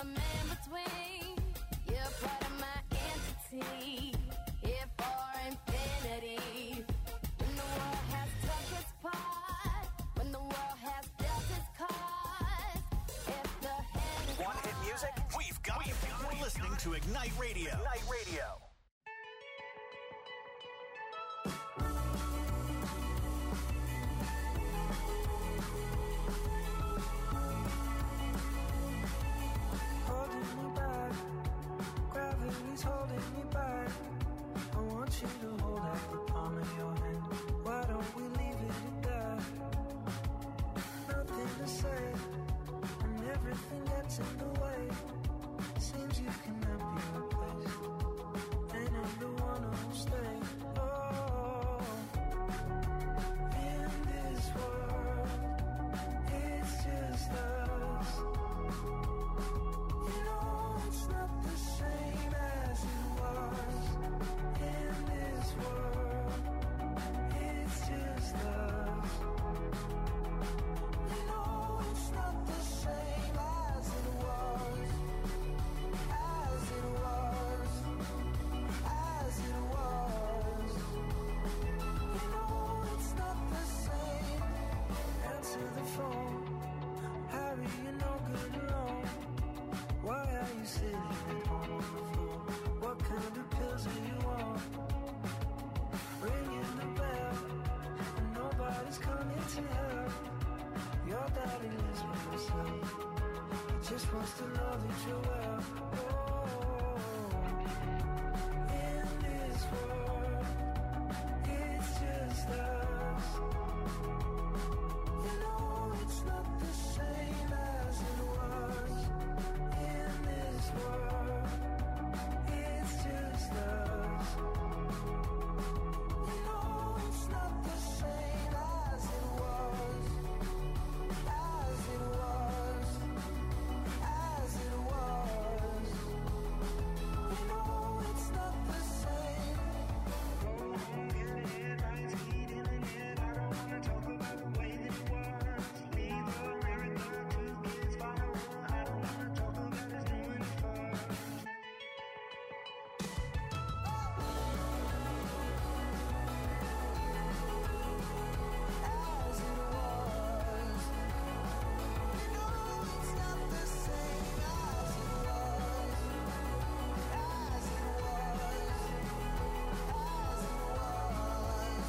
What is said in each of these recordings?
I'm in between. You're part of my entity. Here for infinity. When the world has took its part, when the world has dealt its cards, if the hand is Want hit music? We've got it. You're listening to Ignite Radio. Ignite Radio. Holding me back, gravity's holding me back. I want you to hold out the palm of your hand. Why don't we leave it at that? Nothing to say, and everything gets in the way. Seems you cannot be replaced, and I'm the one who'll stay. Oh, in this world, it's just us. You know it's not the same as it was. In this world, it's just us. You know it's not the same as it was. As it was. As it was. You know it's not the same. Answer the phone. Harry, you're no good alone. Why are you sitting at home on the floor? What kind of pills are you on? Ringing the bell, and nobody's coming to help. Your daddy lives with himself. He just wants to know that you're well. Oh, in this world, it's just us. You know it's not the same as it was. In this world, it's just us. You know it's not the same as it was. As it was. As it was. You know it's not the same. In the head, lights heating in it. I don't wanna talk about the way that it was. Neither America, 2 kids, fire. I don't wanna talk about us doing it first. As it was. You know it's not the same as it was. As it was. As it was.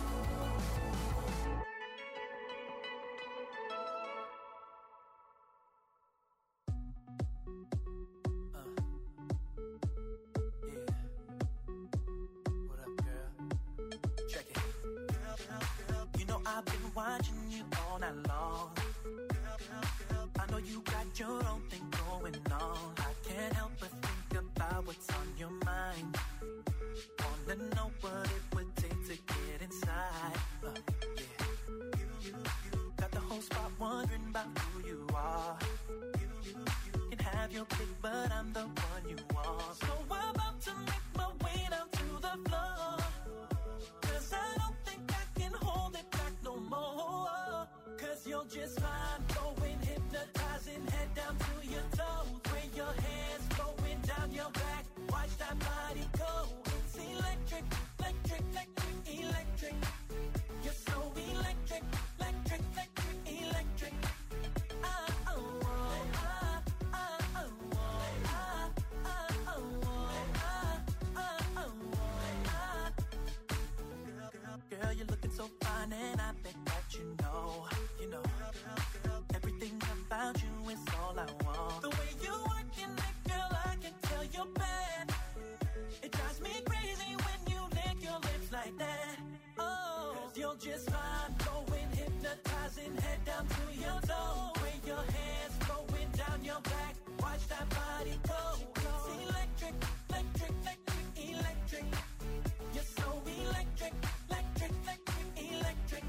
Yeah. What up, girl? Check it. You know I've been watching you all night long. I know you got your own thing going on. I can't help but think about what's on your mind. Wanna know what it would take to get inside. Yeah. You got the whole spot wondering about who you are. You can have your pick, but I'm the one you want. So I'm about to make my way down to the floor. 'Cause I don't think I can hold it back no more. 'Cause you're just fine, going hypnotizing, head down to your toes. Where your hands flowing down your back, watch that body go. It's electric, electric, electric, electric. You're so electric, electric, electric, electric. Girl, you're looking so fine, and I bet that you know. Everything about you is all I want. The way you working it, girl, I can tell you're bad. It drives me crazy when you lick your lips like that. Oh, 'cause you're just fine, going hypnotizing, head down to your toes. Where your hands flowing down your back, watch that body go. It's electric, electric, electric, electric. You're so electric, electric, electric, electric.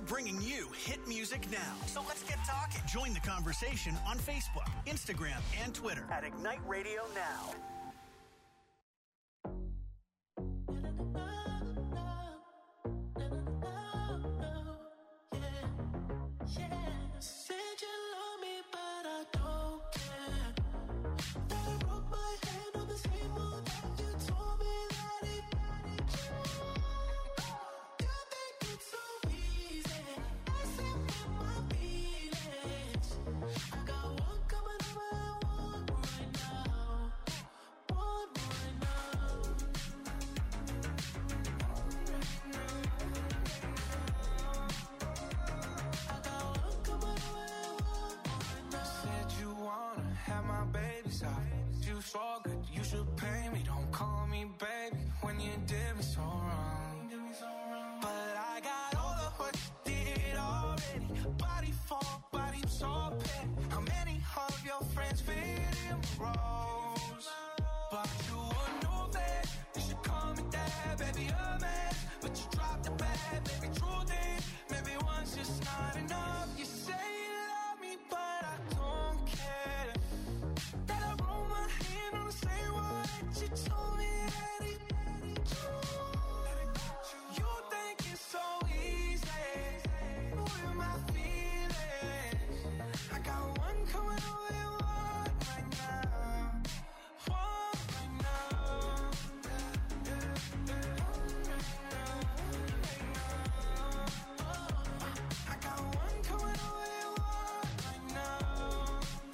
bringing you hit music now. So let's get talking. Join the conversation on Facebook, Instagram, and Twitter at Ignite Radio Now. Said you love me, but I don't care. That I broke my hand on the same one that you told me that it. You think it's so easy? I said with my feelings. I got one coming over and one right now. One right now. Said you wanna have my babies out. You so good, you should pay me. Don't call me baby when you did me so wrong. But I got all of what you did already. Body for body, so petty. How many of your friends fit in roles? But you a new vet, you should call me dad, baby, a man. But you dropped the bad, baby, true thing. Maybe once just not enough. You say you love me, but I don't care. That I roll my hand on the same one that you told me that it. You think it's so easy with my feelings. I got one coming over and one right now. One right now. I got one coming over and one right now.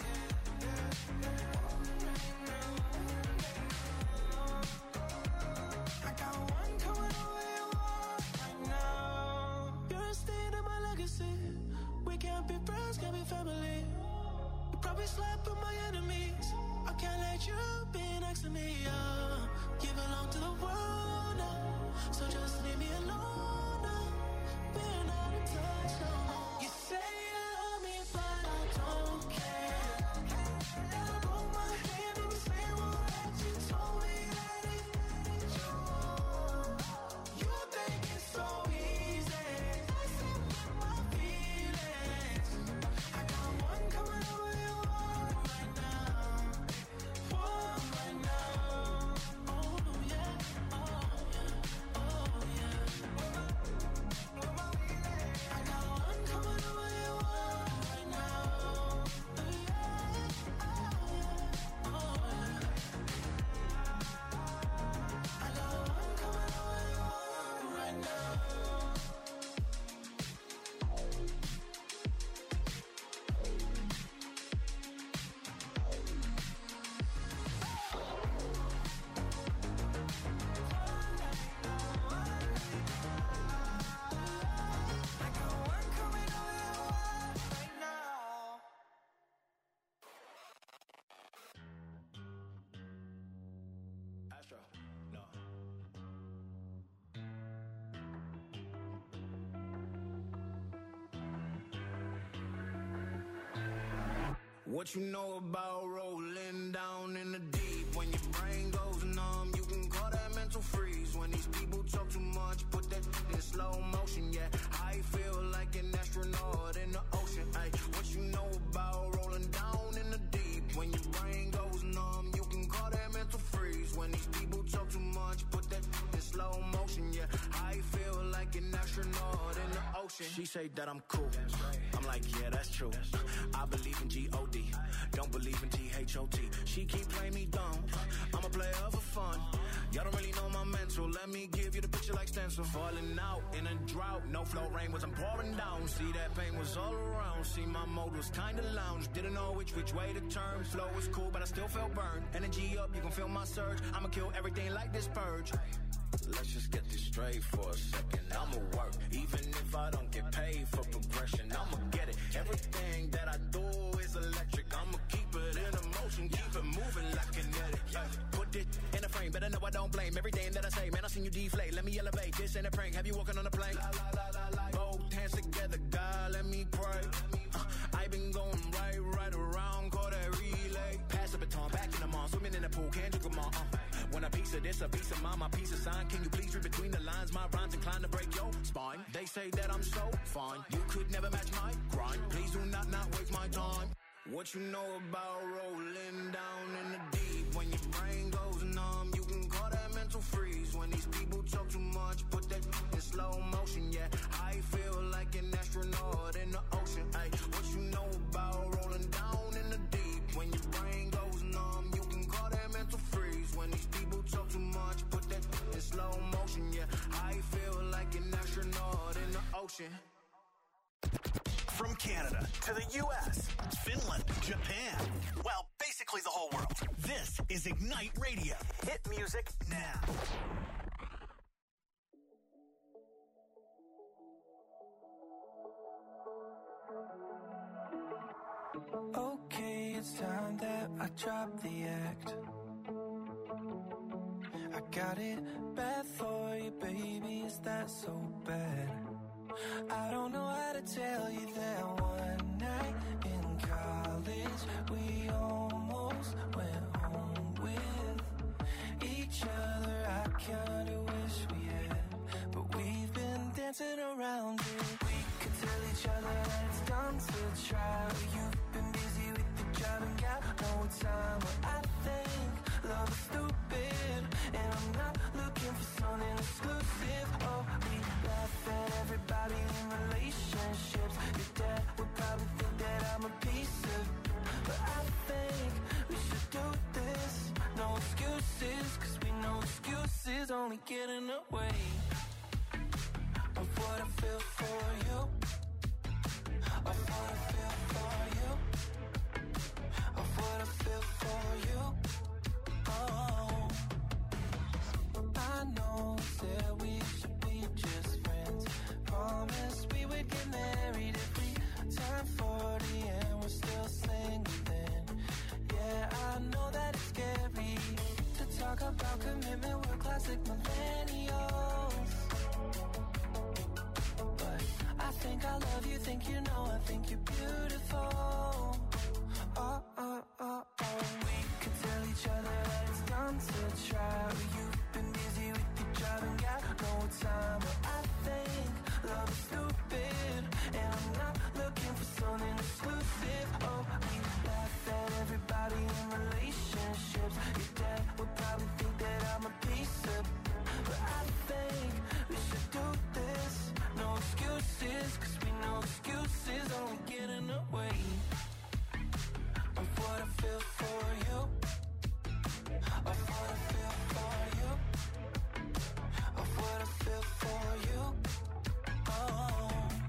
I got one coming over and one right now. You're a stain in my legacy. We can't be friends, can't be family. You probably slept with my enemies. I can't let you be next to me. You belong to the world now, so just leave me alone now. We're not in touch no more. You say you love me, but I don't care. And I broke my hand on the same one that you told me that it. You think it's so easy? I said with my feelings. I got one coming over and one right now. One right now. Oh yeah, oh yeah, oh yeah. I got one coming over and one right now. Oh yeah. I got one coming over and one right now. I got one coming over and one right now. Astro, no. What you know about rolling down in the deep? When your brain goes numb, you can call that mental freeze. When these people talk too much, put that in slow motion, yeah. I feel like an astronaut in the ocean, ay. What you know about rolling down in the deep? When your brain goes numb, you can call that mental freeze. When these people talk too much, put that in slow motion, yeah. I feel like an astronaut in the ocean. She say that I'm cool. I'm like, yeah, that's true. I believe in G-O-D. Don't believe in T-H-O-T. She keep playing me dumb. I'm a player for fun. Y'all don't really know my mental. Let me give you the picture like stencil. Falling out in a drought. No flow rain was I'm pouring down. See that pain was all around. See my mode was kinda lounge. Didn't know which way to turn. Flow was cool, but I still felt burned. Energy up, you can feel my surge. I'ma kill everything like this purge. Let's just get this straight for a second. I'ma work, even if I don't get paid for progression. I'ma get it. Everything that I do is electric. I'ma keep it in motion, keep it moving like kinetic. Put it in a frame, better know I don't blame everything that I say. Man, I seen you deflate. Let me elevate. This ain't a prank. Have you walking on a plane? Both hands together, God, let me pray. I been going right around, call that relay. Pass the baton, back in the mall, swimming in the pool, can't drink them all. When a piece piece of this, a piece of mine, my piece of sign. Can you please read between the lines? My rhymes inclined to break your spine. They say that I'm so fine, you could never match my grind. Please do not waste my time. What you know about rolling down in the deep? When your brain goes numb, you can call that mental freeze. When these people talk too much, put that in slow motion. Yeah, I feel like an astronaut in the ocean. Ay, what you know about rolling down in the deep? When your brain goes numb, you can call that mental freeze. When these people talk too much, put that in slow motion. Yeah, I feel like an astronaut in the ocean. From Canada to the U.S., Finland, Japan, well, basically the whole world. This is Ignite Radio. Hit music now. Okay, it's time that I drop the act. I got it bad for you, baby, is that so bad? I don't know how to tell you that one night in college we almost went home with each other. I kinda wish we had, but we've been dancing around it. We could tell each other that it's dumb to try. You've been busy with the job and got no time. But I think love is stupid, and I'm not looking for something exclusive. Oh, we laugh at everybody in relationships. Your dad would probably think that I'm a piece of, but I think we should do this. No excuses, cause we know excuses only get in the way of what I feel for you, of what I feel for you, of what I feel for you. Oh, I know that we should be just friends. Promise we would get married if we turn 40 and we're still single then. Yeah, I know that it's scary to talk about commitment, we're classic millennials. But I think I love you, think you know, I think you're beautiful. Oh, oh, oh, oh. We could tell each other that it's dumb to try. You've been busy with your job and got no time. But I think love is stupid, and I'm not looking for something exclusive. Oh, we laugh at everybody in relationships. Your dad would probably think that I'm a piece of, but I think we should do this. No excuses, cause we know excuses only get in the way of what I feel for you, of what I feel for you, of what I feel for you. Oh,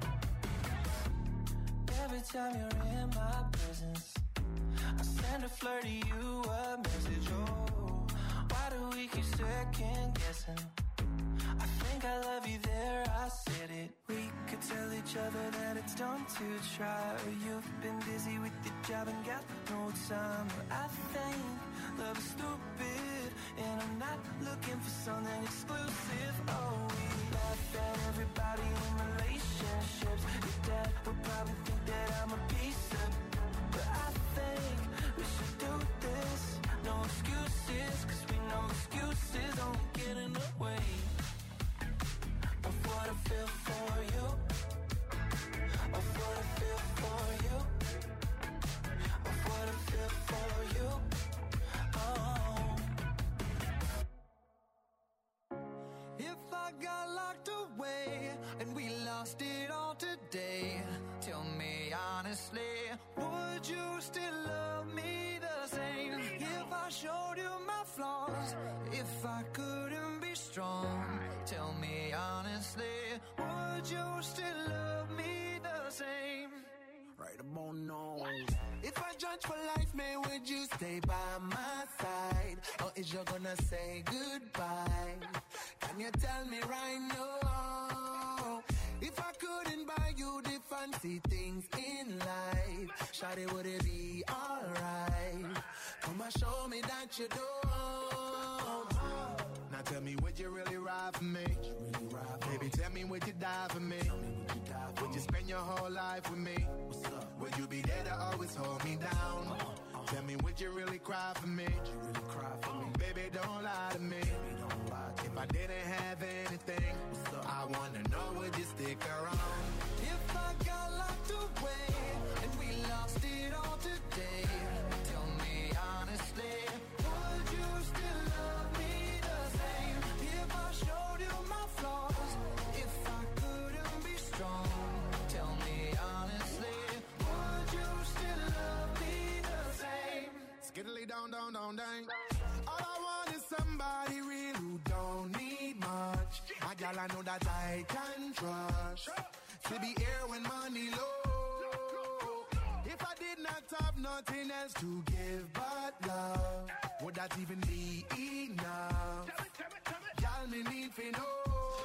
every time you're in my presence, I send a flirt to you a message. Oh, why do we keep second guessing? I think I love you there, I said it. We could tell each other that it's dumb to try. You've been busy with your job and got no time. But I think love is stupid, and I'm not looking for something exclusive. Oh, we laugh at everybody in relationships. Your dad would probably think that I'm a piece of, but I think we should do this. No excuses, cause we know excuses only get in the way of what I feel for you, of what I feel for you, of what I feel for you. Oh, if I got locked away and we lost it all today, tell me honestly, would you still love me the same? If I showed you my flaws, if I couldn't be strong, tell me honestly, would you still love me the same? Right about now. If I judge for life, man, would you stay by my side? Or is you gonna say goodbye? Can you tell me right now? If I couldn't buy you the fancy things in life, shawty, would it be alright? Come and show me that you don't. Now tell me, would you really ride for me? Baby, tell me, would you die for me? Would you spend your whole life with me? Would you be there to always hold me down? Tell me, would you really cry for me? Baby, don't lie to me. If I didn't have anything, I wanna know, would you stick around? If I got locked away and we lost it all today, tell me honestly, would you still love me the same? If I showed you my flaws, if I couldn't be strong, tell me honestly, would you still love me the same? Skiddly down, down, down, dang. All I want is somebody real who don't need much. A gal I know that I can trust. To be here when money low. If I did not have nothing else to give but love, would that even be enough? Y'all me need to know.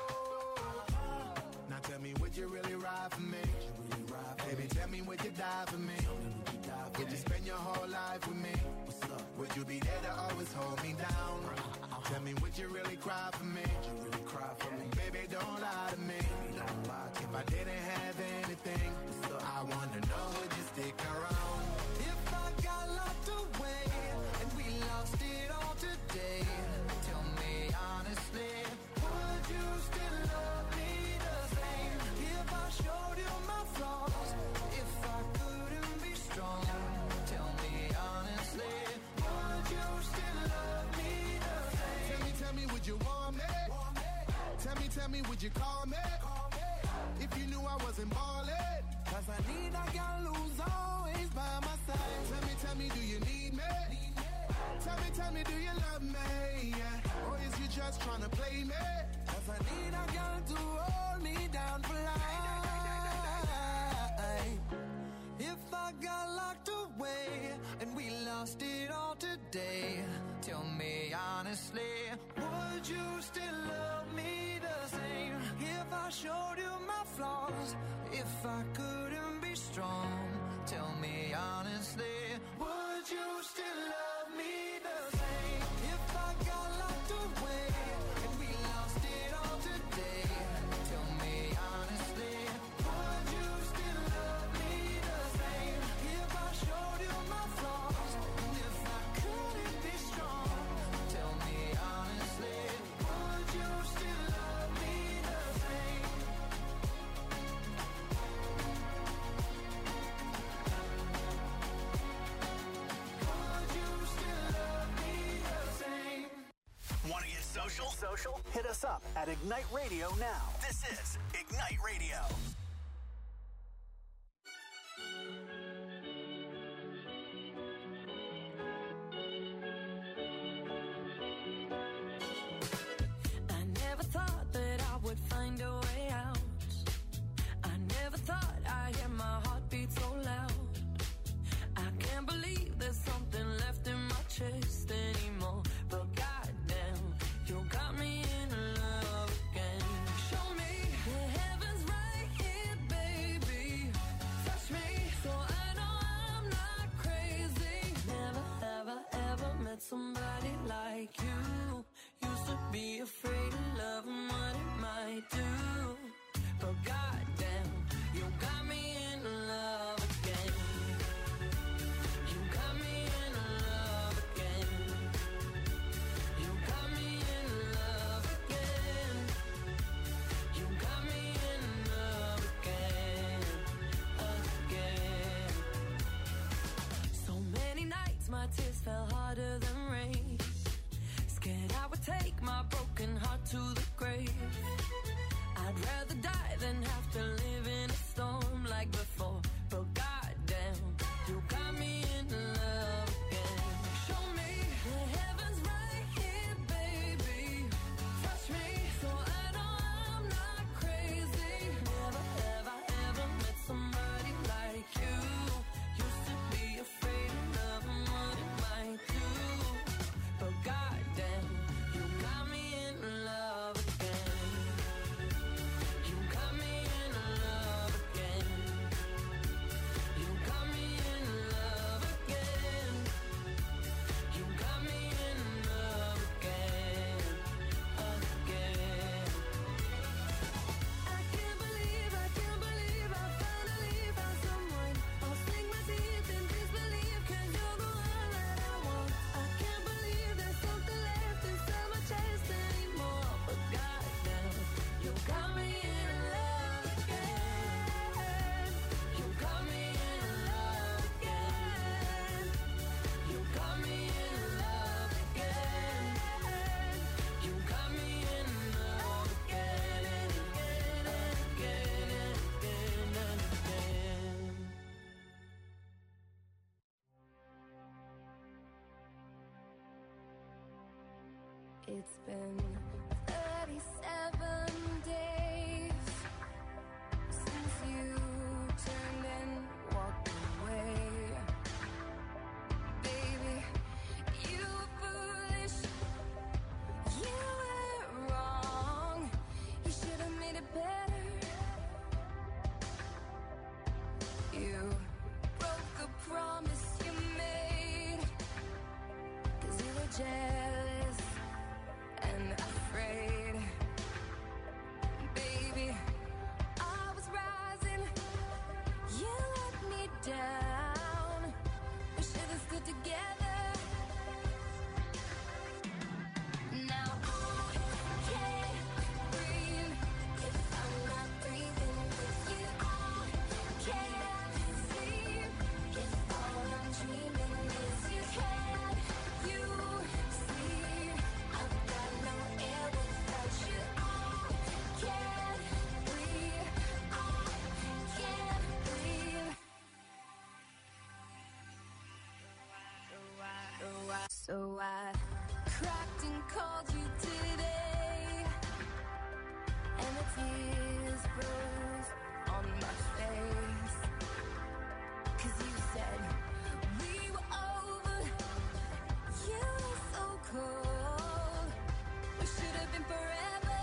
Now tell me, would you really ride for me? Baby, tell me, would you die for me? Would you spend your whole life with me? Would you be there to always hold me down? Tell me, would you really cry for me? Baby, don't lie to me. If I didn't have anything, I wanna know, would you stick around? If I got locked away and we lost it all today, tell me honestly, would you still love me the same? If I showed you my flaws, if I couldn't be strong, tell me honestly, would you still love me the same? Tell me, would you want me? Tell me, would you call me? If you knew I wasn't ballin', Cause I need a girl who's always by my side. tell me, do you need me? Tell me, do you love me? Yeah. Or is you just tryna play me? Cause I need a girl to hold me down for life. If I got locked away and we lost it all today, tell me honestly, would you still love me the same? If I showed you my flaws, if I couldn't be strong, tell me honestly, would you still love me the same? If I got locked away and we lost it all today, tell me honestly, would you still love me the same? If I showed you my flaws, and if I couldn't be strong, tell me honestly, would you still love me the same? Would you still love me the same? Want to get social? Hit us up at Ignite Radio now. This is Ignite Radio. I never thought that I would find a way out. I never thought I'd hear my heartbeat so loud. I can't believe there's something left in my chest anymore. But goddamn, you got me in love again. Show me the heavens right here, baby. Touch me so I know I'm not crazy. Never, ever, ever met somebody like you. Used to be afraid of love and what it might do. But goddamn, you got me in love again. You got me in love again. You got me in love again. You got me in love again, again. So many nights my tears fell harder than rain. Scared I would take my broken heart to the grave. I'd rather die than have to live in a storm like before. But goddamn, you got me in love again. Show me the heavens right here, baby. Touch me so I know I'm not crazy. Never, ever, ever met somebody like you. Used to be afraid of love and what it might do. But goddamn, you got me in love It's been 37 days since you turned and walked away. Baby, you were foolish. You were wrong. You should have made it better. You broke a promise you made, 'cause you were jealous and afraid. Baby, I was rising, you let me down. We should have stood together. Now I can't breathe if I'm not breathing with you. I can't sleep if all I'm dreaming is you. Can you see I've got no air without you? I can't breathe. I can't breathe. So I cracked and called you today, and the tears froze on my face. 'Cause you said we were over. You were so cold. We should have been forever.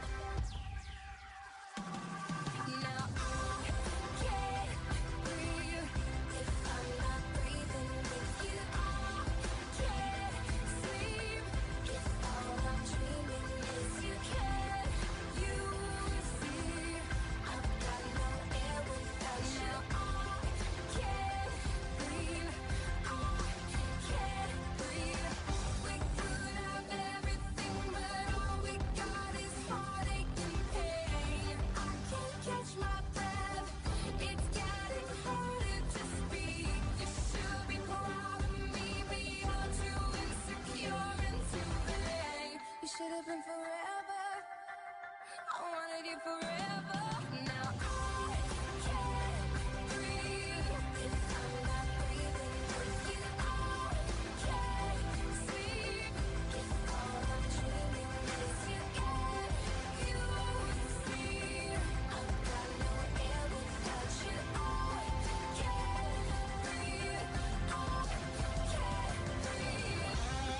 Now I can't breathe if I'm not breathing with you. I can't sleep if all I'm dreaming is you. Can you see I've got no air without you? I can't breathe. I can't breathe. We could have everything, but all we got is heartache and pain. I can't catch my breath. It's getting harder to speak. You should be proud of me, but you're too insecure and too vain. We should have been forever. I wanted you forever. Now I can't breathe if I'm not breathing with you. I can't sleep if all I'm dreaming is you. Can you see I've got no air without you? I can't breathe. I can't breathe.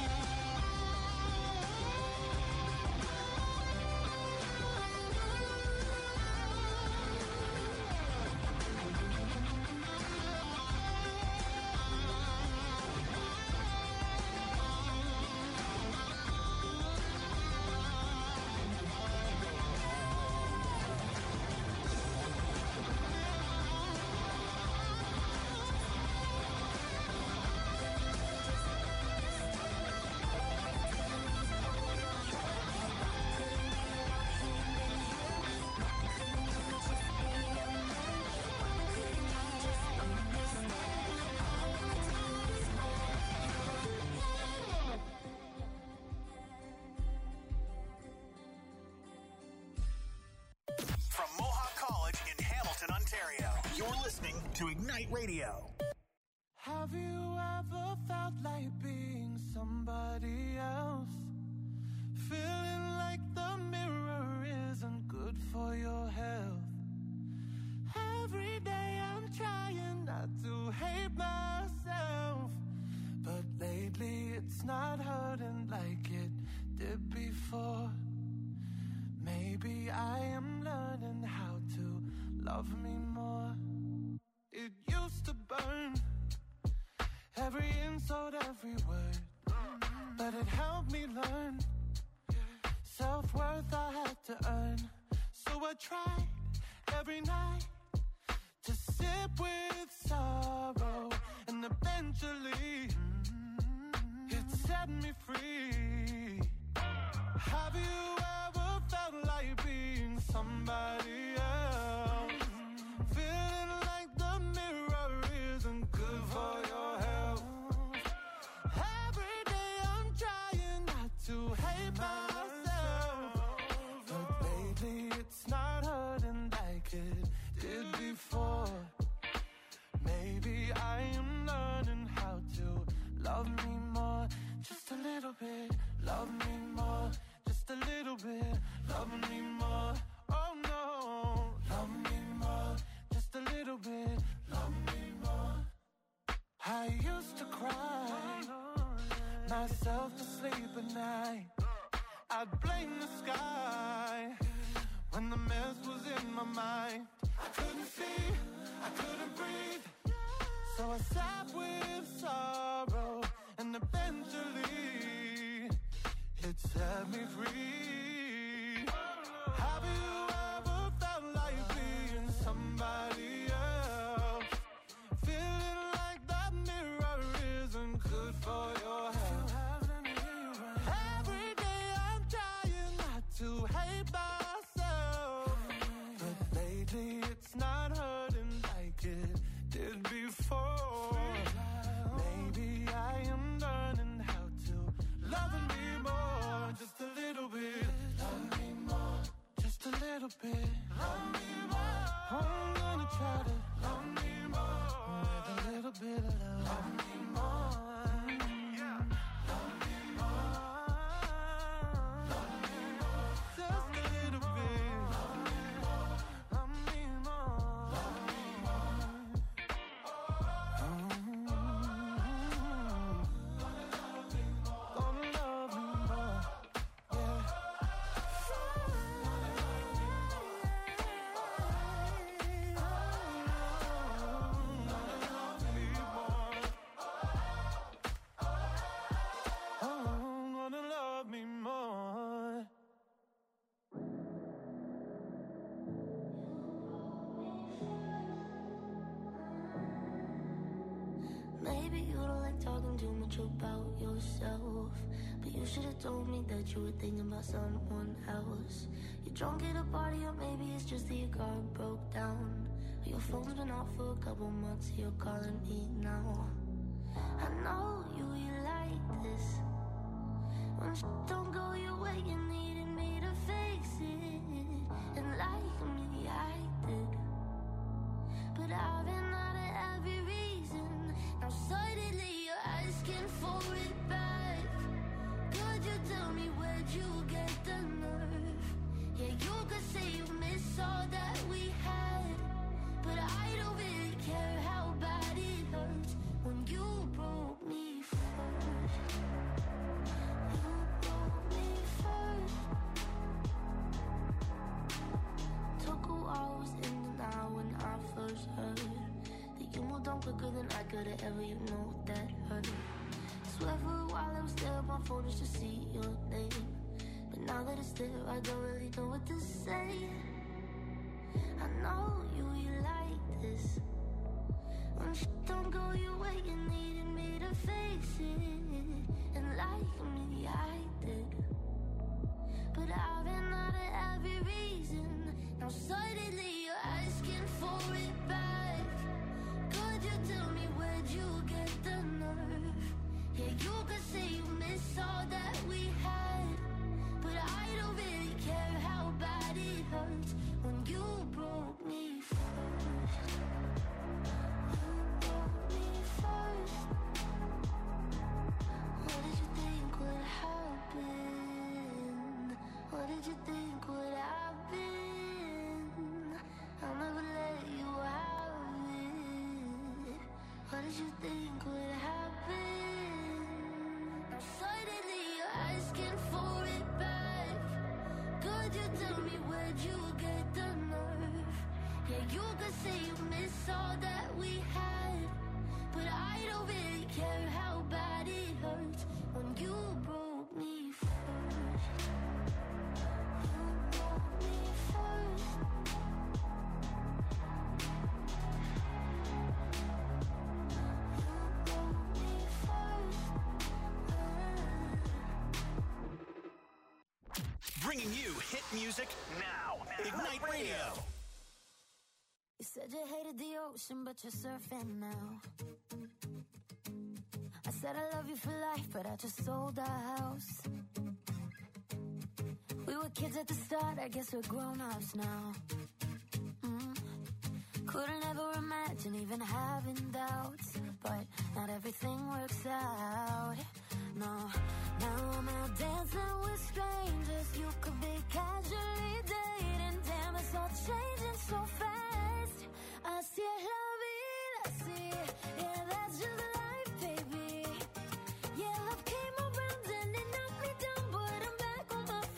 From Mohawk College in Hamilton, Ontario, you're listening to Ignite Radio. Have you ever felt like being somebody else? Feeling like the mirror isn't good for your health. Every day I'm trying not to hate myself, but lately it's not hurting like it did before. Maybe I am learning how to love me more. It used to burn, every insult, every word, but it helped me learn self-worth I had to earn. So I tried every night to sip with sorrow, and eventually it set me free. Have you ever felt like being somebody else? Feeling like the mirror isn't good for your health. Every day I'm trying not to hate myself, but lately it's not hurting like it did before. Maybe I am learning how to love me more, just a little bit, love me more. I'd blame the sky when the mess was in my mind. I couldn't see, I couldn't breathe, so I sat with sorrow, and eventually it set me free. Have you ever felt like being somebody else? Feeling like that mirror isn't good for your health. Every day I'm trying not to hate myself, but lately it's not hurting like it did before. Maybe I am learning how to love me more, just a little bit. Love me more, just a little bit. Love me more. I'm gonna try to love me more with a little bit of love. Love me more. Yeah. Love me more. Love me more. Just a little bit. Love me more. Love me more. Love me more. Gonna love me more. Yeah. Gonna love me more. Maybe you don't like talking too much about yourself, but you should have told me that you were thinking about someone else. You're drunk at a party, or maybe it's just that your car broke down, or your phone's been off for a couple months, you're calling me now. I know you like this. When shit don't go your way, you needed me to fix it, and like me, I did. But I've been out of every reason. Now suddenly you're asking for it back. Could you tell me where'd you get the nerve? Yeah, you could say you miss all that we had, but I don't really care how bad it hurts when you broke me first. You broke me first. Took a while, was in denial when I first heard that you moved on quicker than I could have ever, you know that hurt. Swear for a while I was there on my phone just to see your name, but now that it's there I don't really know what to say. I know you like this. When shit don't go your way, you needed me to fix it, and like me, I did. But I've been out of every reason. Now suddenly you're asking for it back. Could you tell me where'd you get the nerve? Yeah, you could say you miss all that we had, but I don't really care how bad it hurts when you broke me first. You broke me first. What did you think would happen? What did you think would happen? I'll never let you have it. What did you think would happen? Now suddenly you're asking for it back. Could you tell me where'd you get the nerve? Yeah, you could say you miss all that we had, but I don't really care how bad it hurts when you broke me first. You broke me first. You broke me first. Bringing you hit music now. Ignite Radio. You said you hated the ocean, but you're surfing now. I said I love you for life, but I just sold our house. We were kids at the start, I guess we're grown-ups now. Couldn't ever imagine even having doubts, but not everything works out. No, now I'm out dancing with strangers. You could be casually dating. Damn, it's all changing so fast. Así es la vida, sí. Yeah, that's just life, baby. Yeah, love came around and it knocked me down, but I'm back on my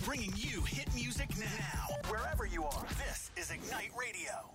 bringing you hit music now. Wherever you are, this is Ignite Radio.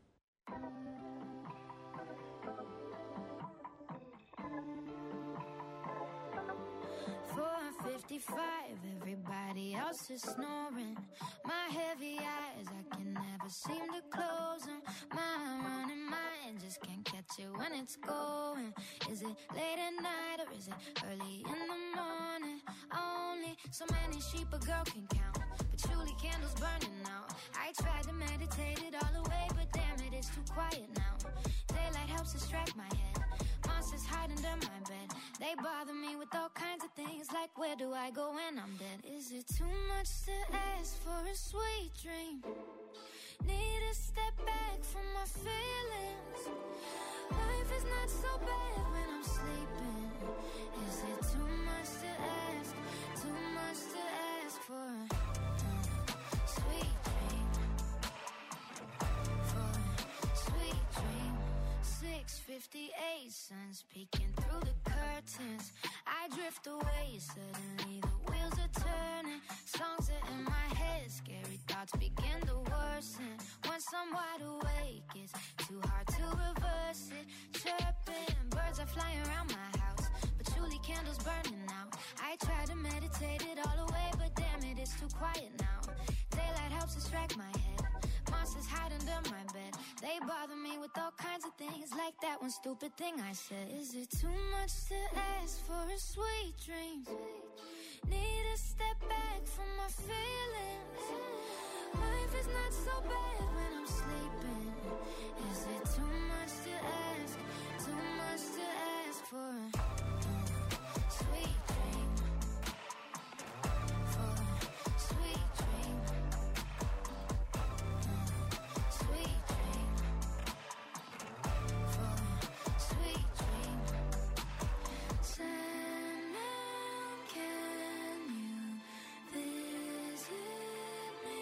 4:55, everybody else is snoring. My heavy eyes, I can never seem to close them. My running mind just can't catch it when it's going. Is it late at night or is it early in the morning? Only so many sheep a girl can count, patchouli candles burning out. I tried to meditate it all away, but damn it, it's too quiet now. Daylight helps distract my head. Monsters hide under my bed. They bother me with all kinds of things, like where do I go when I'm dead? Is it too much to ask for a sweet dream? Need to step back from my feelings. Life is not so bad when I'm sleeping. Is it too much to ask? Too much to ask for a sweet dream? For a sweet dream. 6:58, sun's peeking through the curtains. I drift away, suddenly the wheels are turning. Songs are in my head, scary thoughts begin to worsen. Once I'm wide awake, it's too hard to reverse it. Chirping, birds are flying around my house, patchouli candles burning out. I try to meditate it all away, but damn it, it's too quiet now. Daylight helps distract my head. Monsters hide under my bed. They bother me with all kinds of things, like that one stupid thing I said. Is it too much to ask for a sweet dream? Need to step back from my feelings. Life is not so bad when I'm sleeping. Is it too much to ask? Too much to ask for a sweet dream? For a sweet dream. Sweet dream. For a sweet dream. Sandman, can you visit me?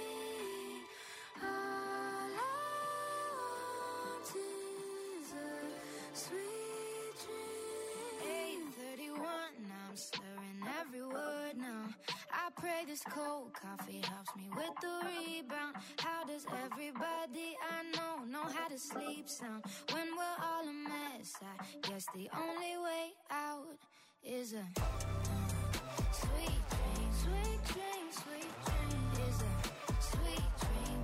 All I want is a sweet dream. 8:31, I'm slurring every word now. I pray this cold coffee helps me with the rebound. How does everybody I know how to sleep sound? When we're all a mess, I guess the only way out is a sweet dream. Sweet dream, sweet dream. Is a sweet dream.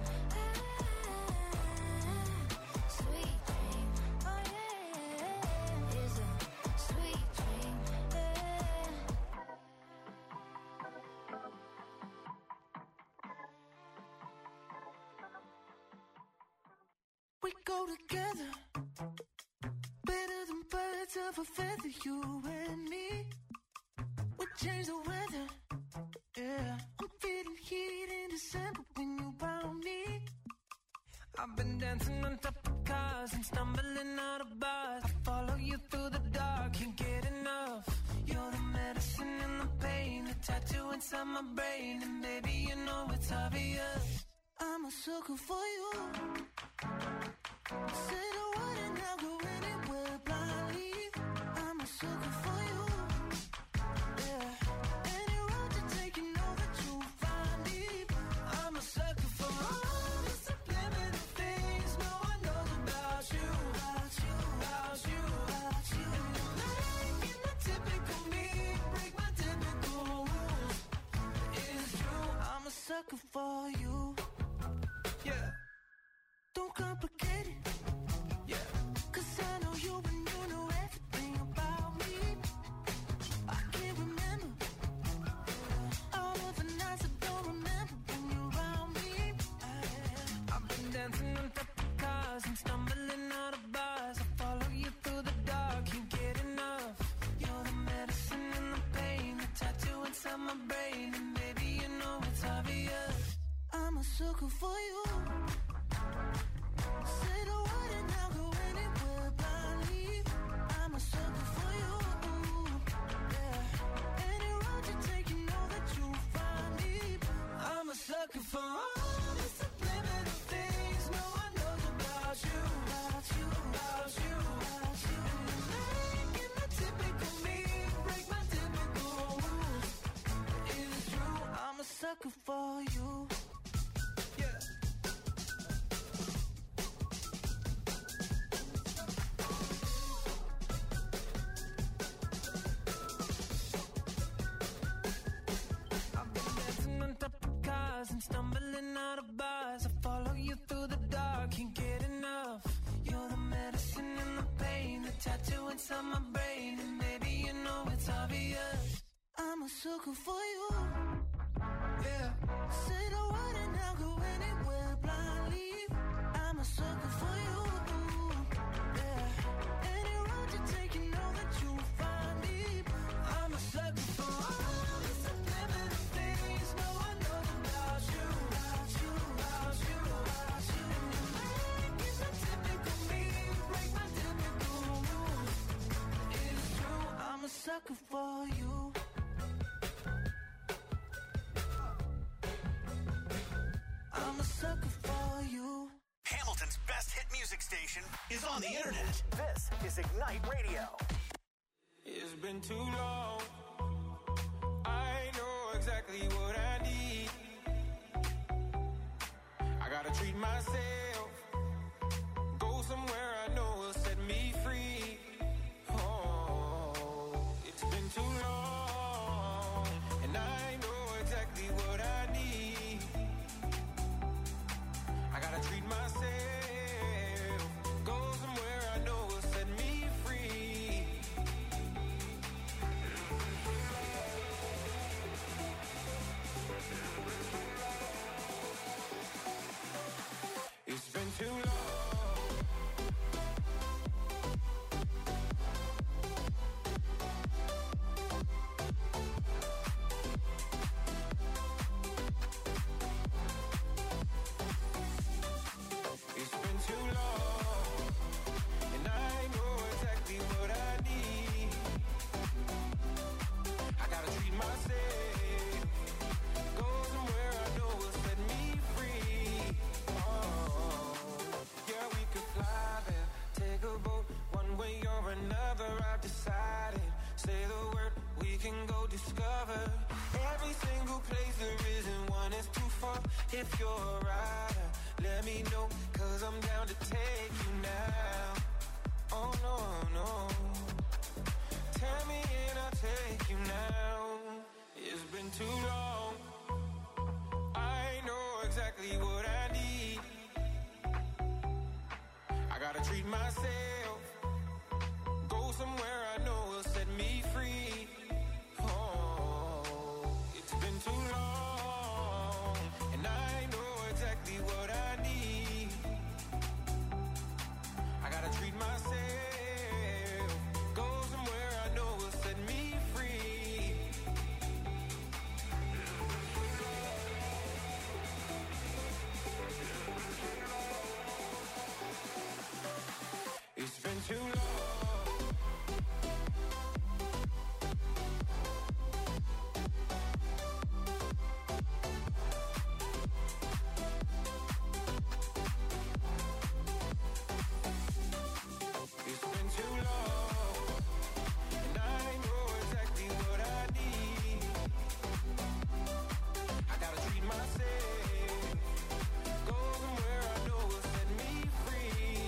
Sweet dream. Oh yeah. Is a sweet dream. We go together, better than birds of a feather, you and me. We change the weather, yeah. I'm feeling heat in December when you found me. I've been dancing on top of cars and stumbling out of bars. I follow you through the dark, can't get enough. You're the medicine and the pain, the tattoo inside my brain. And baby, you know it's obvious. I'm a sucker for you. Say the word and I'll go anywhere blindly. I'm a sucker for you. Yeah. Any road you take, you know that you'll find me. I'm a sucker for all the subliminal things no one knows about you. About you, About you. about you. And you're making the typical me break my typical rules. It's true. I'm a sucker for you. Yeah. Don't complicate it, Yeah. 'cause I know you and you know everything about me. I can't remember all of the nights I don't remember when you're around me. I've been dancing on top of cars and stumbling out of bars. I follow you through the dark, can't get enough. You're the medicine and the pain, the tattoo inside my brain. And baby, you know it's obvious. I'm a sucker for you. Say the word and I'll go anywhere blindly. I'm a sucker for you. Yeah. Any road you take, you know that you'll find me. I'm a sucker for all the subliminal things no one knows about you. About you, About you. about you. And you're making the typical me break my typical rules. It's true. I'm a sucker sucker for you. Yeah. I've been dancing on top of cars and stumbling out of bars. I follow you through the dark, can't get enough. You're the medicine and the pain, the tattoo inside my brain, and maybe you know it's obvious. I'm a sucker for you. Yeah. Say the word and I'll go anywhere blindly. I'm a sucker for you. Yeah. Any road you take, you know that you'll find me. I'm a sucker for all the subliminal things no one knows about you. About you, about you, about you. And your mind is a typical me, break my typical rules. It's true, I'm a sucker for you. I'm a sucker for you. Hamilton's best hit music station is on the internet. This is Ignite Radio. It's been too long. I know exactly what I need. I gotta treat myself. Go somewhere I know will set me free. Oh, it's been too long. And I know exactly what I need. I gotta treat myself. Go somewhere I know will set me free. It's been too long. It's been too long, and I know exactly what I need. I gotta treat myself. Go somewhere I know will set me free. Oh, yeah, we could fly there, take a boat, one way or another. I've decided. Say the word, we can go discover every single place there isn't one that's too far. If you're a rider, let me know, 'cause I'm down to take you now. Oh no, no. Tell me and I'll take you now. It's been too long. I know exactly what I need. I gotta treat myself. Go somewhere I know will set me free. Oh, it's been too long, and I know exactly what I need. I gotta treat myself. Go somewhere I know will set me free. It's been too long. It's been too long, and I know exactly what I need. I gotta treat myself. Go somewhere I know will set me free.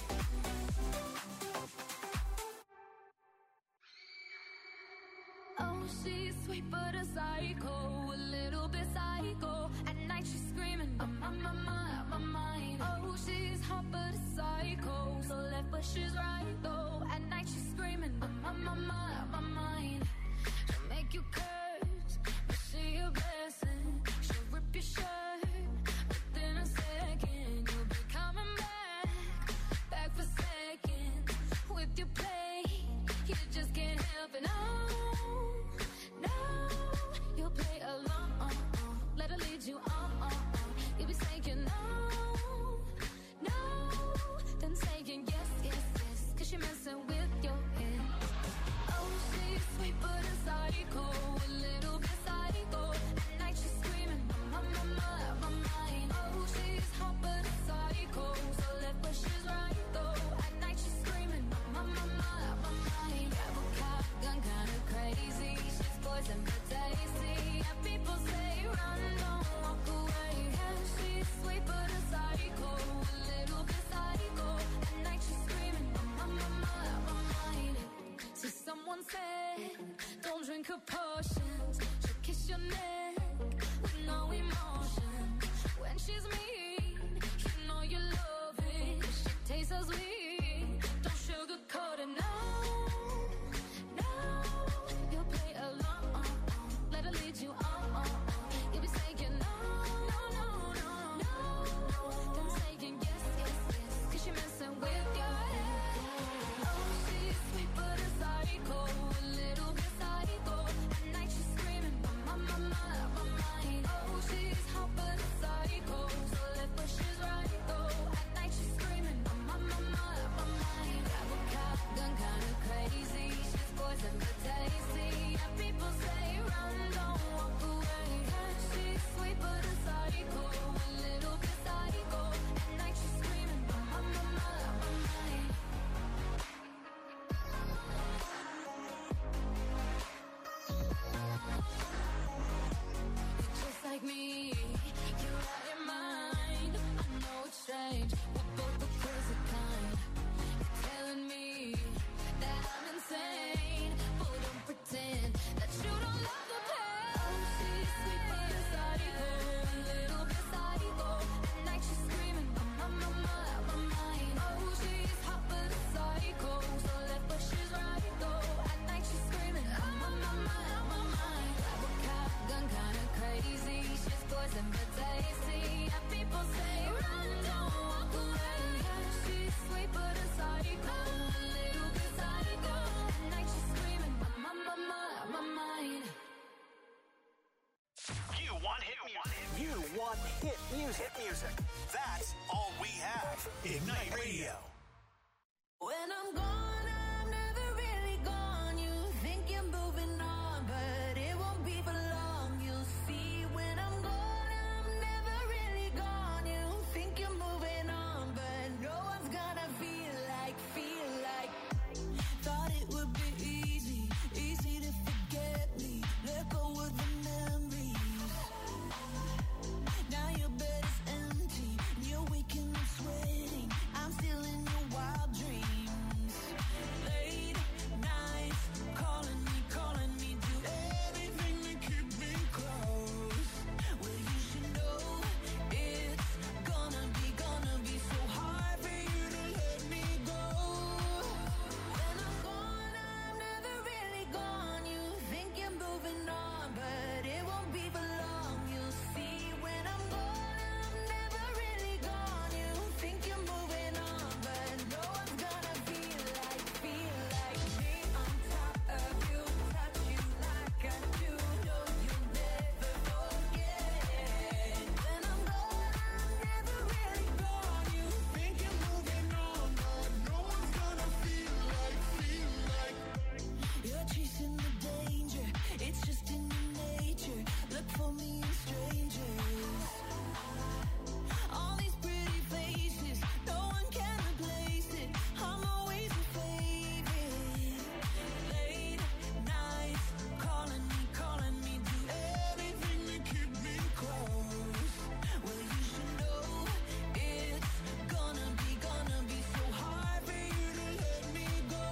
Oh, she's sweet but a psycho, a little bit psycho. At night she's screaming, I'm on my mind. Oh, she's hot but a psycho, so left but she's right though. At night she's screaming, I'm on my mind. She'll make you curse, but she a blessing. She'll rip your shirt, within a second you'll be coming back for seconds. With your play, you just can't help it. No, you'll play along. Let her lead you on. You'll be saying no, then saying yes, 'cause you're messing with your head. Oh, she's sweet but a psycho, a sweet but a psycho, a little bit psycho. At night she's screaming, my mind. See, someone said, don't drink her potions. She'll kiss your neck with no emotion. When she's mean, you know you love it. She tastes so sweet, don't sugarcoat it, no. You'll play along, let her lead you on. You'll be saying no. Then saying yes, 'cause she's messing with your head. Oh, she's sweet but a psycho, a little bit psycho. At night she's screaming, my mind. Oh, she's hot but a psycho, so left but she's right though. At night she's screaming, my mind. Grab a gun, kinda crazy. She's poison but tasty. Yeah, people say run, don't walk away. She's sweet but a psycho, a little bit psycho. At night she's screaming, my mind. You're just like me, you're out your mind. I know it's strange, we're both the crazy kind. You're telling me that I'm insane, but don't pretend that you don't love the pain. Oh, she's sweet but a psycho, a little bit psycho. At night she's screaming, my mind. Oh, she's hot but a psycho, so left but she's right though. At night she's screaming, my mind. Grab a gun, kinda crazy. She's poison but tasty. Yeah, people say run, don't walk away. She's sweet but a psycho, a little bit psycho. At night she's screaming, my mind. You want hit music. You want hit music. Hit music. That's all we have. Ignite Radio. When I'm gone, I'm never really gone. You think you're moving on, but it won't be for long. You'll see when I'm gone, I'm never really gone. You think you're moving on, but no one's gonna feel like. Thought it would be easy to forget me. Let go of the memories. Now your bed is empty, and you're waking up sweating. I'm still in your wild dreams. Late nights, calling me, do everything to keep me close. Well, you should know it's gonna be so hard for you to let me go. When I'm gone, I'm never really gone. You think you're moving on, but it won't be for long. You'll see when I'm gone, I'm never really gone. You think you're moving on, but no one's gonna feel like me. On top of you, touch you like I do. No, you'll never forget. When I'm gone, I'm never really gone. You think you're moving on, but no one's gonna feel like. You're chasing the danger, it's just in your nature. Look for me in strangers. All these pretty faces, no one can replace it. I'm always your favorite. Late nights, calling me, do everything to keep me close. Well, you should know it's gonna be so hard for you to let me go.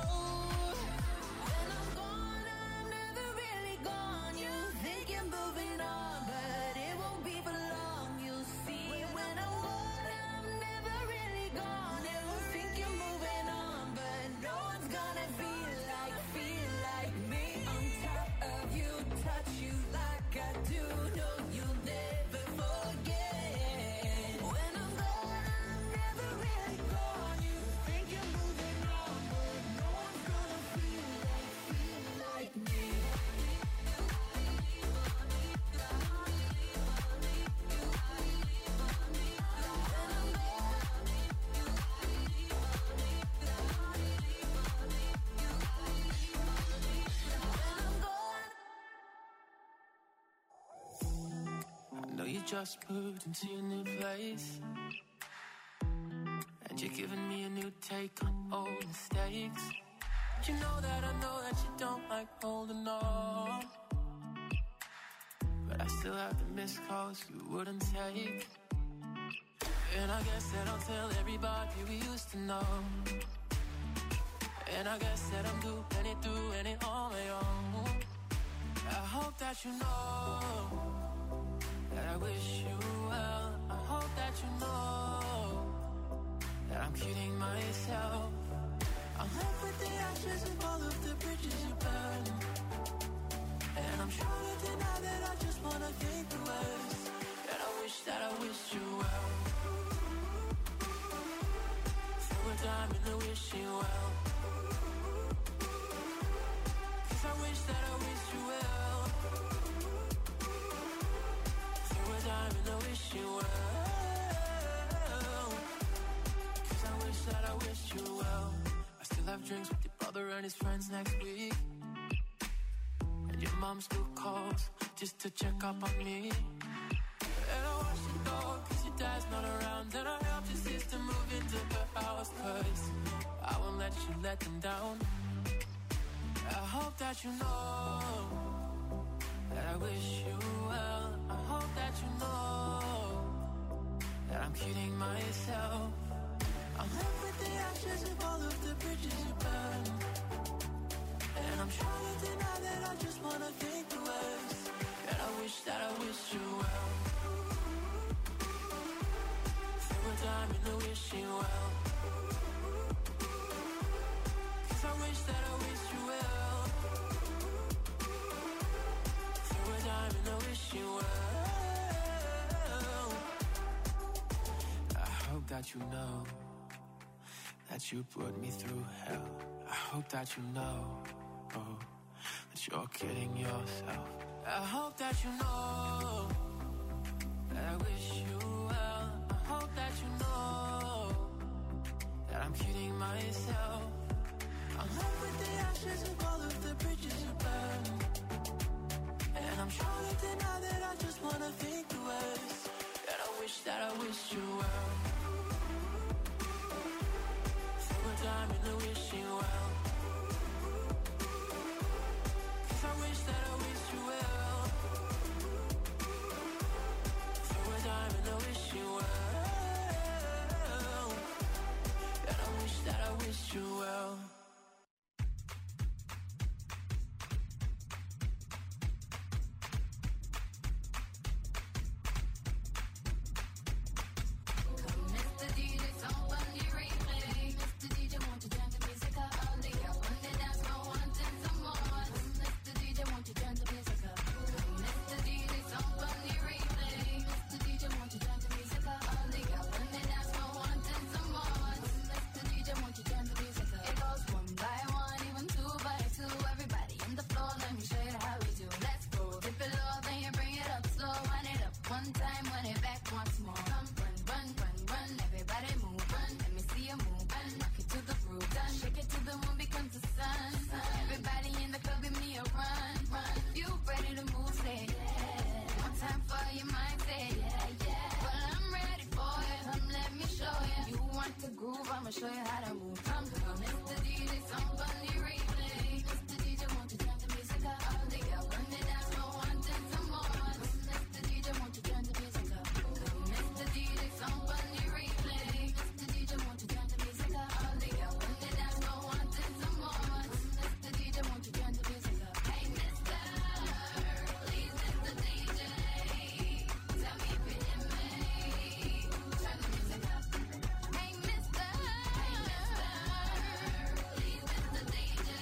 When I'm gone, I'm never really gone. You think you're moving on, but it won't be for long. You'll see when I'm gone, I'm never really gone. You think you're moving on, but no one's gonna feel like me. On top of you, touch you like I do. No, you'll never forget. When I'm gone, I'm never really gone. You think you're moving on, but no one's gonna feel like me. I know you just moved into your new place, and you're giving me a new take on old mistakes. But you know that you don't like holding on. But I still have the missed calls you wouldn't take. And I guess that I'll tell everybody we used to know. And I guess that I'm doing it on my own. I hope that you know that I wish you well. I hope that you know that I'm kidding myself. I'm left with the ashes of all of the bridges you burned. And I'm sure to deny that I just wanna think the worst. And I wish that I wished you well. Throw a dime in the wishing well. Cause I wish that I wished you well. Throw a dime in the wishing well. Cause I wish that I wished you well. I still have drinks with your brother and his friends next week. And your mom still calls just to check up on me. And I watch the dog cause your dad's not around. And I helped your sister move into her house cause I won't let you let them down. I hope that you know that I wish you well. I hope that you know that I'm kidding myself. I'm left with the ashes of all of the bridges you burned. And I'm trying to deny that I just wanna think the worst. And I wish that I wished you well. Throw a dime in the wishing well. Cause I wish that I wished you well. Throw a dime in the wishing well. I hope that you know that you put me through hell. I hope that you know, oh, that you're kidding yourself. I hope that you know that I wish you well. I hope that you know that I'm kidding myself. I'm left with the ashes of all of the bridges you burned. And I'm trying to deny that I just wanna think the worst. And I wish that I wished you well. Throw a dime in the wishing well. Cause I wish that I wished you well. Throw a dime in the wishing well. And I wish that I wished you well. Show you how to move. Come, Mr. DJ, song on the replay. Mr. DJ, won't you turn the music up? All the girls on the dance floor wanting some more. Mr. DJ, won't you turn the music up? Mr. DJ, song on the replay. Mr. DJ, won't you turn the music up? All the girls on the dance floor wanting some more. Mr. DJ, won't you turn the music up? Hey, Mr. Please, Mr. DJ, tell me if you hear me. Turn the music up. Hey, Mr. Please, Mr. DJ.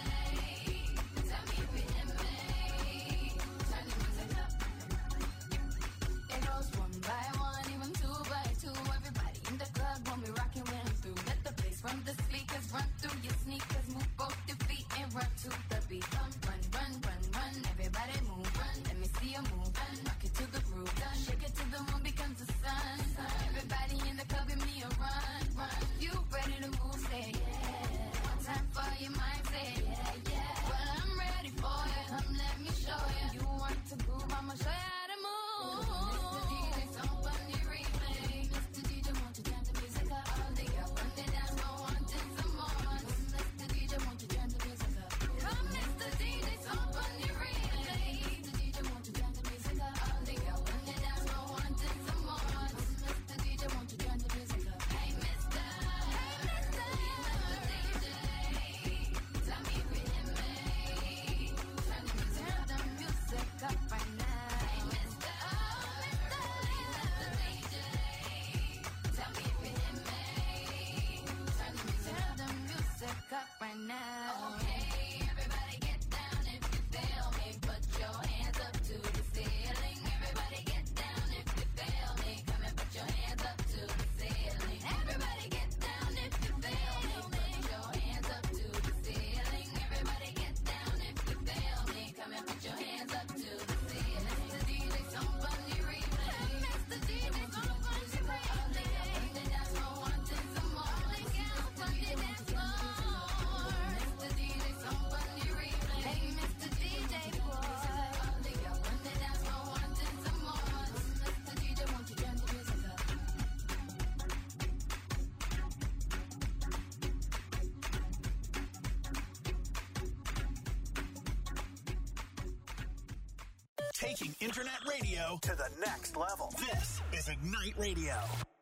Taking internet radio to the next level. This is Ignite Radio.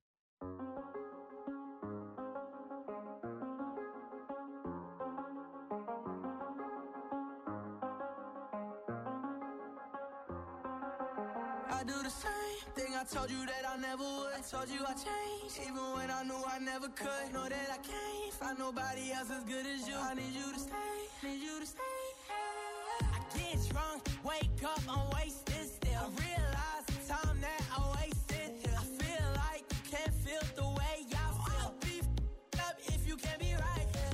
I do the same thing I told you that I never would. I told you I changed, even when I knew I never could. Know that I can't find nobody else as good as you. I need you to stay, need you to stay. I get drunk, wake up, I'm wasted still. I realize the time that I wasted here. I feel like you can't feel the way I feel. I'll be f***ed up if you can't be right here.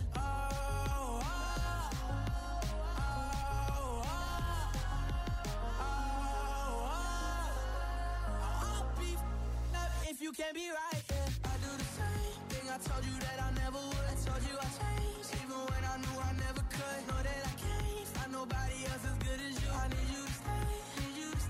If you can't be right, yeah. I do the same thing I told you that I